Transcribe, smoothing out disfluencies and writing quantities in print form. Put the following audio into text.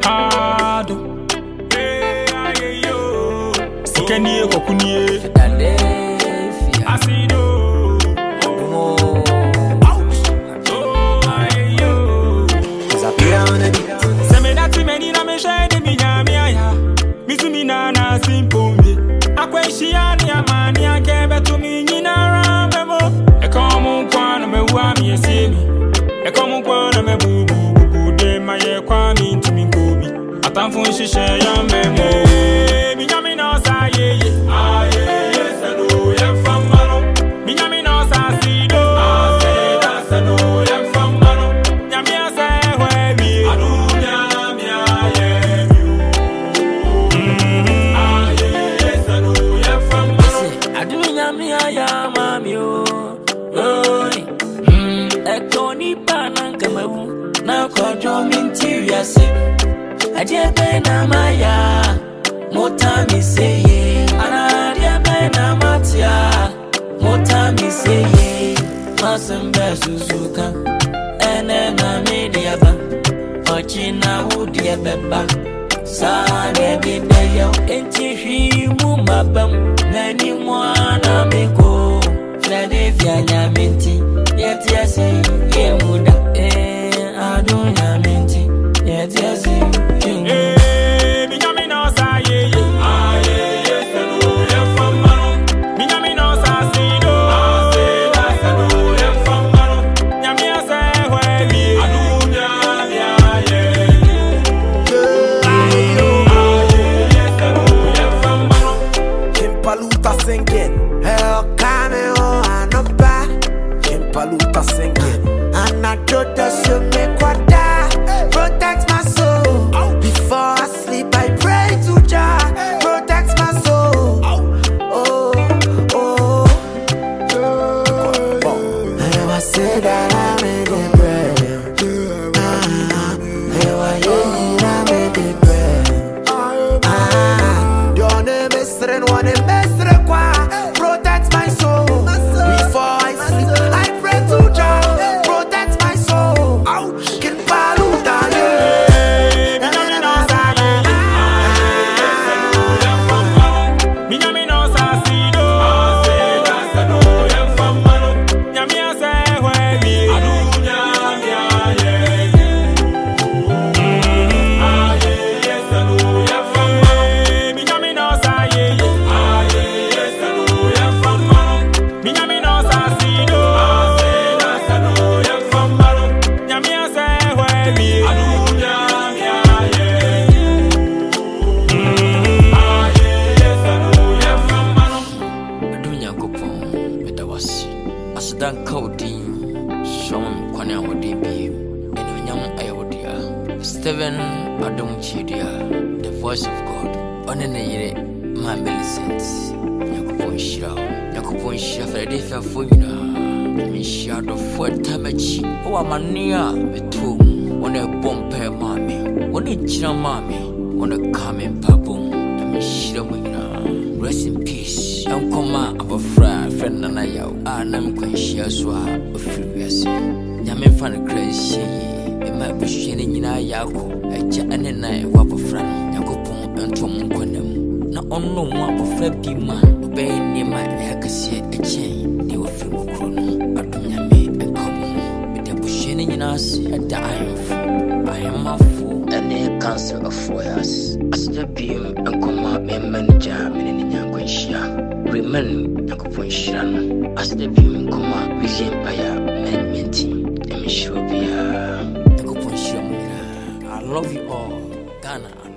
Ado Sikenie kokunie Asido Semenati menina me shade mi nyamia Misumina na simpombe Akweshiani amani akebe to mi nyinara memo Ekomu kwana me wa mi esemi Ekomu kwana me bubu de maye kwa mi ntimi nkobi Atamfo shishe ya memo mi nyami no sa ye ye sano ye famano mi nyami no sa sido da sano ye famano nyami asa hwe mi adunya mi aye ye sano ye famano adunya mi aya mami o ekoni panan kamabu na kojo mintiria se Adie na maya mota mi seye ana adie na matia mota mi seye masembe susuka ene na media ba ochina udie beba sa ne bideyo enti hwi mu mabam nani mwana meko flade vya minti yetiase yemuda adunya minti yetiase Singing, El Cameo and a back. Kimpaluta singing, and I do the make what protect my soul. Before I sleep, I pray to Jah, protect my soul. I never say that I made it bread. I made it bread. Don't miss it, one protect my soul. Before I sleep, I pray to Jah, protect my soul. Ouch, can paluta Dan Coding, Sean Kwana Wodibi, and Yam Ayodia, Steven Adon Chidia, the voice of God, on an air, my Millicent, Yakupon Shao, Yakupon Shafadifia Fumina, Mishad of Fort Tamachi, who are mania, the tomb, on a bomb pair mammy, on a china mammy, on a coming paboom, the Mishamina, rest in peace. Come up a friend and I am quite sure of freebias. Yamin fan crazy, it might be shining in a yako, a jet and I wap a friend, Yakupon and Tom Quanum. Not on no one of Flappy man, obeying near my Hakasia a chain, they were film chrono, but Yami and Common, with the shining in us at the iron. I am a fool and a cancer of 4 years. As the beam and come up and manager, meaning Yanquisha. Remain Yakupon Shan, as the beam come up with the empire, management, and Miss Robia. I love you all, Ghana.